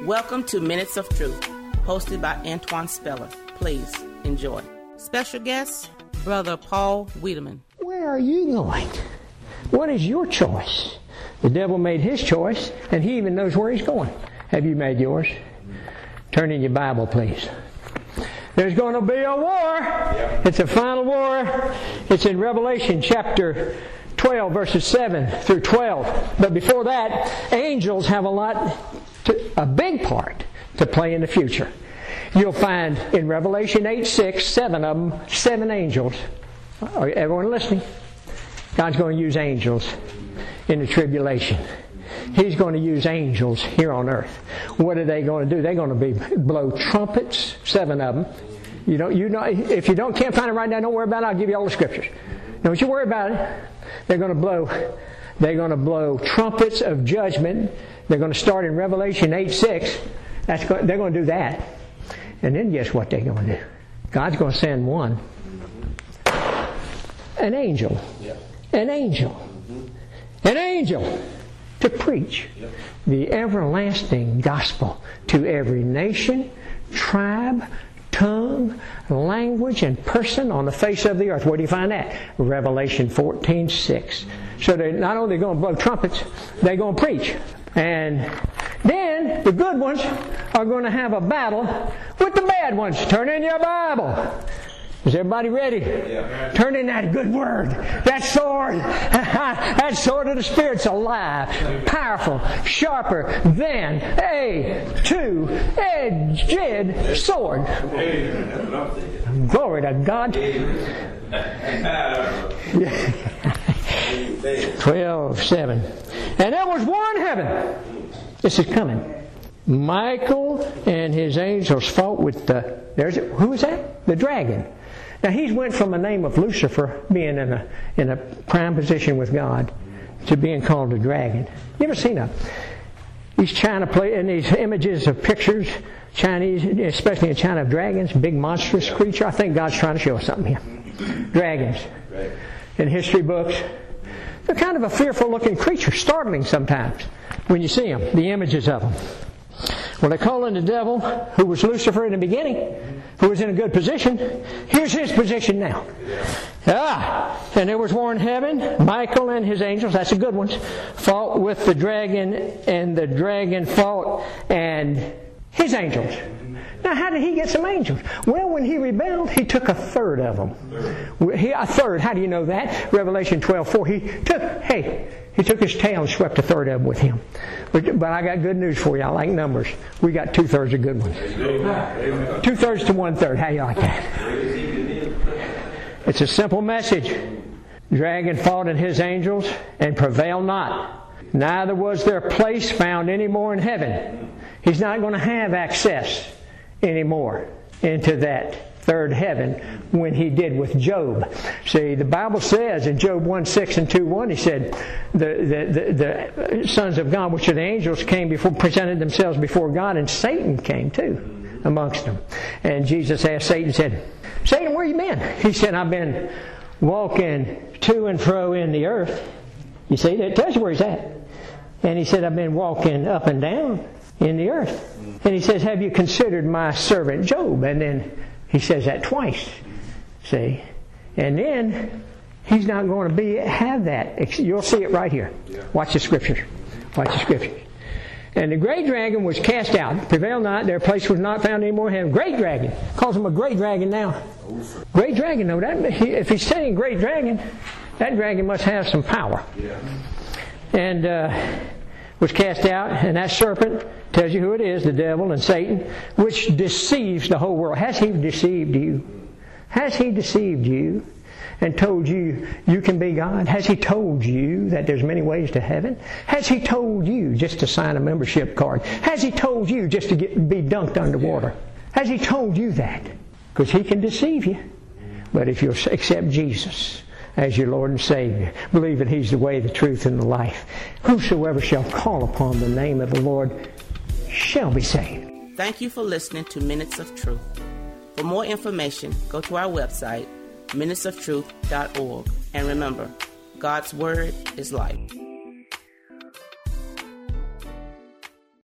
Welcome to Minutes of Truth, hosted by Antoine Speller. Please enjoy. Special guest, Brother Paul Wiedemann. Where are you going? What is your choice? The devil made his choice, and he even knows where he's going. Have you made yours? Turn in your Bible, please. There's going to be a war. It's a final war. It's in Revelation chapter 12, verses 7 through 12. But before that, angels have a big part to play in the future. You'll find in Revelation 8:6, 7 of them, 7 angels. Are everyone listening? God's going to use angels in the tribulation. He's going to use angels here on earth. What are they going to do? They're going to blow trumpets, 7 of them. If you can't find it right now, don't worry about it. I'll give you all the scriptures. Don't you worry about it. They're going to blow trumpets of judgment. They're going to start in Revelation 8:6. They're going to do that. And then guess what they're going to do? God's going to send an angel to preach the everlasting gospel to every nation, tribe, tongue, language, and person on the face of the earth. Where do you find that? Revelation 14:6. So they're not only going to blow trumpets, they're going to preach. And then the good ones are going to have a battle with the bad ones. Turn in your Bible. Is everybody ready? Yeah. Turn in that good word. That sword. That sword of the Spirit's alive, powerful, sharper than a two-edged sword. Glory to God. 12:7. And there was war in heaven. This is coming. Michael and his angels fought with who is that? The dragon. Now he's went from a name of Lucifer, being in a prime position with God, to being called a dragon. You ever seen these China play in these images of pictures, Chinese, especially in China, of dragons, big monstrous creature? I think God's trying to show us something here. Dragons. In history books, they're kind of a fearful looking creature, startling sometimes when you see them, the images of them. Well, they're calling the devil, who was Lucifer in the beginning, who was in a good position. Here's his position now. And there was war in heaven. Michael and his angels, that's the good ones, fought with the dragon, and the dragon fought and his angels. Now, how did he get some angels? Well, when he rebelled, he took a third of them. A third. How do you know that? Revelation 12:4. He took his tail and swept a third of them with him. But I got good news for you. I like numbers. We got 2/3 of good ones. 2/3 to 1/3. How you like that? It's a simple message. Dragon fought and his angels and prevailed not. Neither was their place found any more in heaven. He's not going to have access anymore into that third heaven when he did with Job. See, the Bible says in Job 1:6 and 2:1, he said the sons of God, which are the angels, presented themselves before God, and Satan came too amongst them. And Jesus asked Satan, said, Satan, where you been? He said, I've been walking to and fro in the earth. You see, that tells you where he's at. And he said, I've been walking up and down in the earth. And he says, have you considered my servant Job? And then he says that twice. See? And then he's not going to have that. You'll see it right here. Watch the scriptures. And the great dragon was cast out, prevailed not, their place was not found anymore in heaven. Great dragon. Calls him a great dragon now. Great dragon, no, if he's saying great dragon, that dragon must have some power. And was cast out, and that serpent tells you who it is, the devil and Satan, which deceives the whole world. Has he deceived you? Has he deceived you and told you you can be God? Has he told you that there's many ways to heaven? Has he told you just to sign a membership card? Has he told you just to be dunked underwater? Has he told you that? Because he can deceive you. But if you'll accept Jesus as your Lord and Savior, believe that he's the way, the truth, and the life, whosoever shall call upon the name of the Lord shall be saved. Thank you for listening to Minutes of Truth. For more information, go to our website, minutesoftruth.org. And remember, God's Word is life.